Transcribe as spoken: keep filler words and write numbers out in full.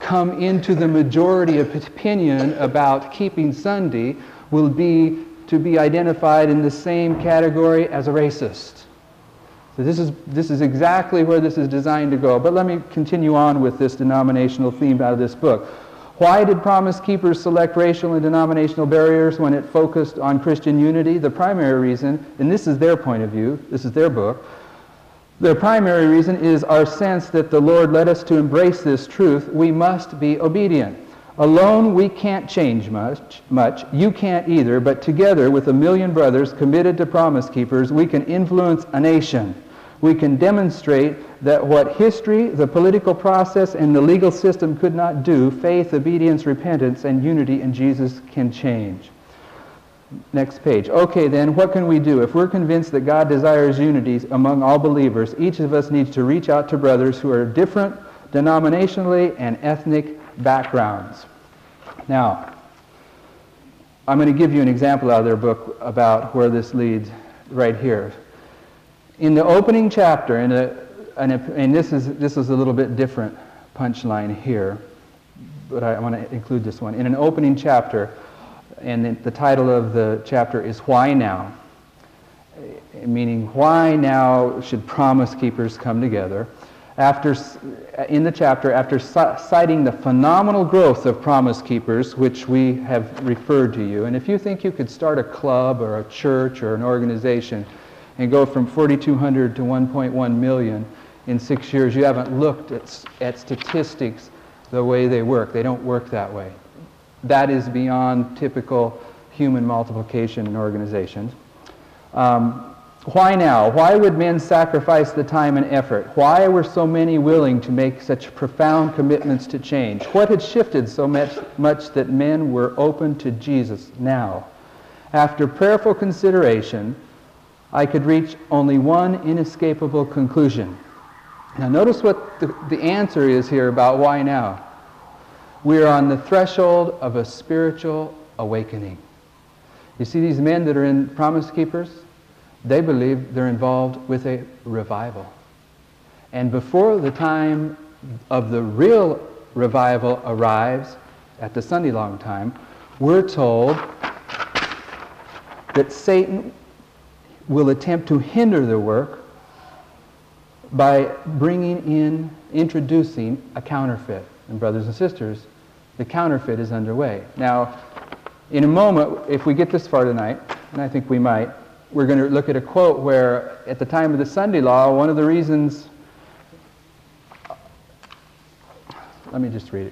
come into the majority of opinion about keeping Sunday will be to be identified in the same category as a racist. So this is, this is exactly where this is designed to go. But let me continue on with this denominational theme out of this book. Why did Promise Keepers select racial and denominational barriers when it focused on Christian unity? The primary reason, and this is their point of view, this is their book, the primary reason is our sense that the Lord led us to embrace this truth. We must be obedient. Alone we can't change much, much. You can't either, but together with a million brothers committed to Promise Keepers, we can influence a nation. We can demonstrate that what history, the political process, and the legal system could not do, faith, obedience, repentance, and unity in Jesus can change. Next page. Okay, then, what can we do? If we're convinced that God desires unity among all believers, each of us needs to reach out to brothers who are different denominationally and ethnic backgrounds. Now, I'm going to give you an example out of their book about where this leads right here. In the opening chapter, in a, and, a, and this is this is a little bit different punchline here, but I, I want to include this one. In an opening chapter, and the, the title of the chapter is Why Now? Meaning, why now should Promise Keepers come together? After, in the chapter, after citing the phenomenal growth of Promise Keepers, which we have referred to you, and if you think you could start a club or a church or an organization and go from forty-two hundred to one point one million in six years, you haven't looked at, at statistics the way they work. They don't work that way. That is beyond typical human multiplication in organizations. Um, why now? Why would men sacrifice the time and effort? Why were so many willing to make such profound commitments to change? What had shifted so much, much that men were open to Jesus now? After prayerful consideration, I could reach only one inescapable conclusion. Now notice what the, the answer is here about why now. We are on the threshold of a spiritual awakening. You see these men that are in Promise Keepers? They believe they're involved with a revival. And before the time of the real revival arrives, at the Sunday long time, we're told that Satan will attempt to hinder the work by bringing in, introducing a counterfeit. And brothers and sisters, the counterfeit is underway. Now, in a moment, if we get this far tonight, and I think we might, we're going to look at a quote where, at the time of the Sunday law, one of the reasons... Let me just read it